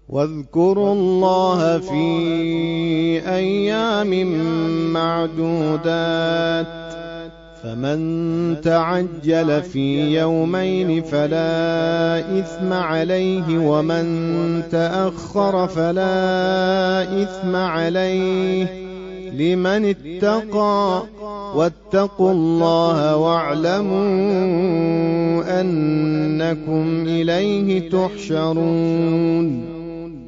واذكروا الله في أيام معدودات فمن تعجل في يومين فلا إثم عليه ومن تأخر فلا إثم عليه لمن اتقى واتقوا الله واعلموا أنكم إليه تحشرون.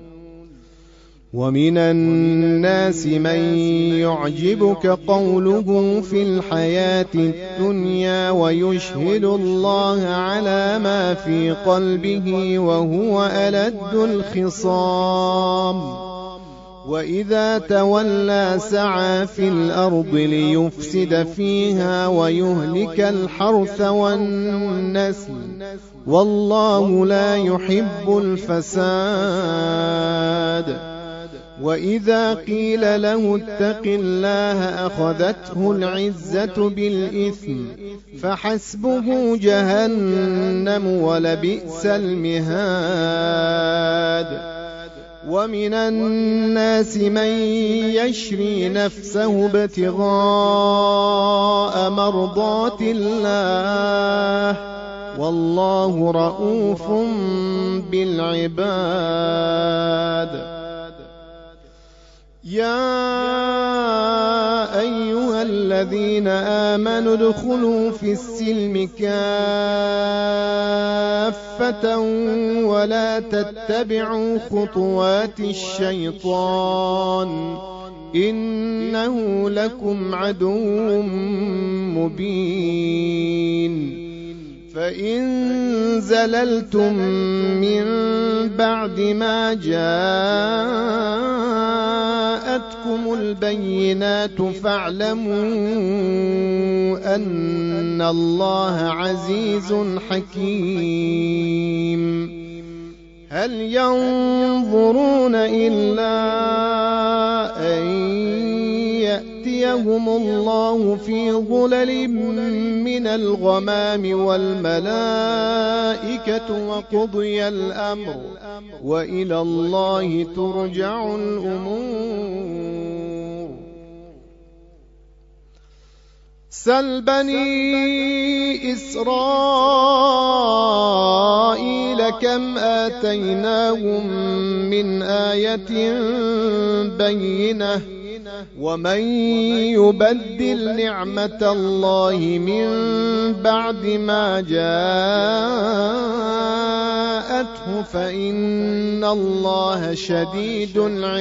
ومن الناس من يعجبك قوله في الحياة الدنيا ويشهد الله على ما في قلبه وهو ألد الخصام وإذا تولى سعى في الأرض ليفسد فيها ويهلك الحرث والنسل والله لا يحب الفساد. وإذا قيل له اتق الله أخذته العزة بالإثم فحسبه جهنم ولبئس المهاد. ومن الناس من يشري نفسه ابتغاء مرضات الله والله رؤوف بالعباد. يا أيها الذين آمنوا ادخلوا في السلم كافة ولا تتبعوا خطوات الشيطان إنه لكم عدو مبين. فإن زللتم من بعد ما جاءتكم البينات فاعلموا أن الله عزيز حكيم. هل ينظرون إلا أن يأتيهم الله في ظلل من الغمام والملائكة وقضي الأمر وإلى الله ترجع الأمور. سل بني إسرائيل كم آتيناهم من آية بينة ومن يبدل نعمة الله من بعد ما جاءته فإن الله شديد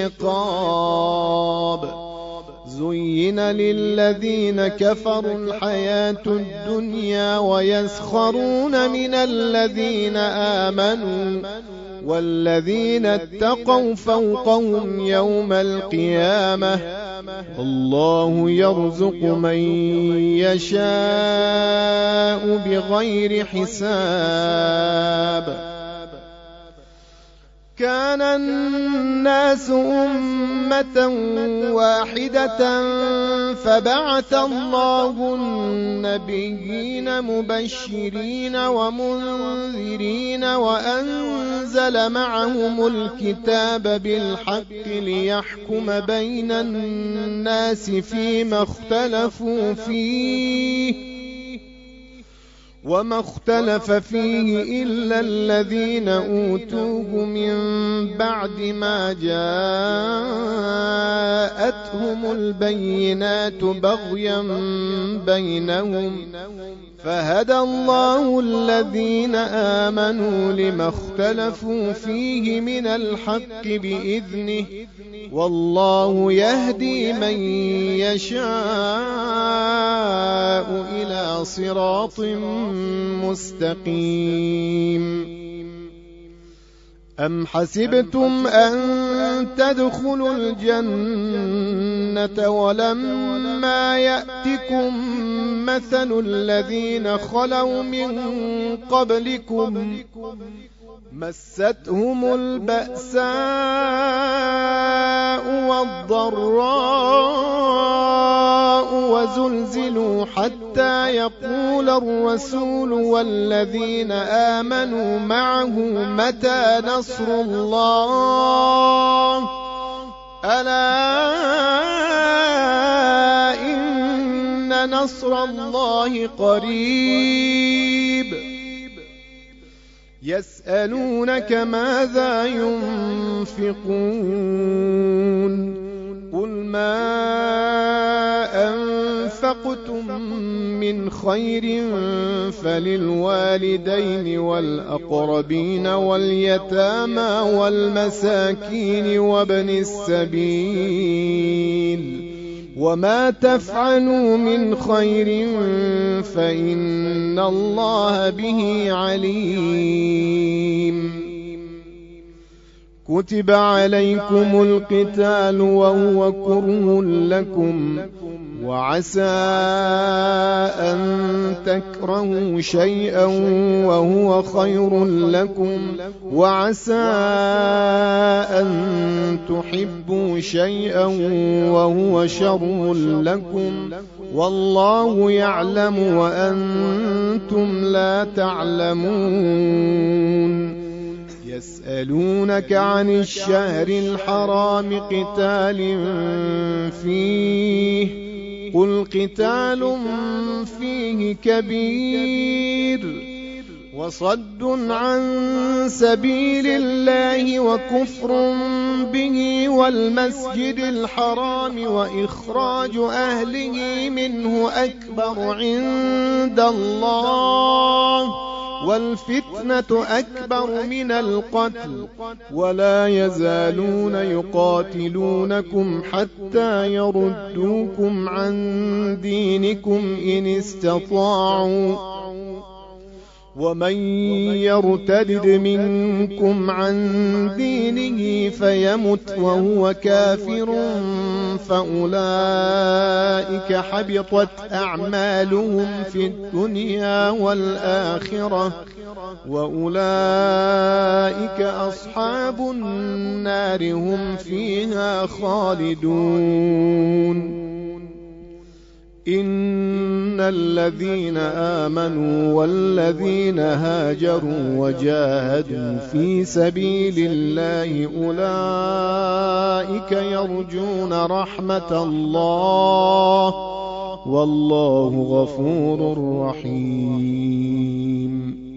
العقاب. زين للذين كفروا الحياة الدنيا ويسخرون من الذين آمنوا والذين اتقوا فوقهم يوم القيامة الله يرزق من يشاء بغير حساب. كان الناس أمة واحدة فبعث الله النبيين مبشرين ومنذرين وأنزل معهم الكتاب بالحق ليحكم بين الناس فيما اختلفوا فيه وما اختلف فيه إلا الذين أوتوه من بعد ما جاءتهم البينات بغيا بينهم فهدى الله الذين آمنوا لما اختلفوا فيه من الحق بإذنه والله يهدي من يشاء إلى صراط مستقيم. أم حسبتم أن تدخلوا الجنة ولما يأتكم مثل الذين خلوا من قبلكم مستهم البأساء والضراء وزلزلوا حتى حتى يقول الرسول والذين آمنوا معه متى نصر الله ألا إن نصر الله قريب يسألونك ماذا ينفقون قل ما أنفقتم من خير فللوالدين والأقربين واليتامى والمساكين وابن السبيل وما تفعلوا من خير فإن الله به عليم كتب عليكم القتال وهو كره لكم وعسى أن تكرهوا شيئا وهو خير لكم وعسى أن تحبوا شيئا وهو شر لكم والله يعلم وأنتم لا تعلمون يسألونك عن الشهر الحرام قتال فيه قل قتال فيه كبير وصد عن سبيل الله وكفر به والمسجد الحرام وإخراج أهله منه أكبر عند الله والفتنة أكبر من القتل ولا يزالون يقاتلونكم حتى يردوكم عن دينكم إن استطاعوا ومن يرتد منكم عن دينه فيمت وهو كافر فأولئك حبطت أعمالهم في الدنيا والآخرة وأولئك أصحاب النار هم فيها خالدون إن الذين آمنوا والذين هاجروا وجاهدوا في سبيل الله أولئك يرجون رحمة الله والله غفور رحيم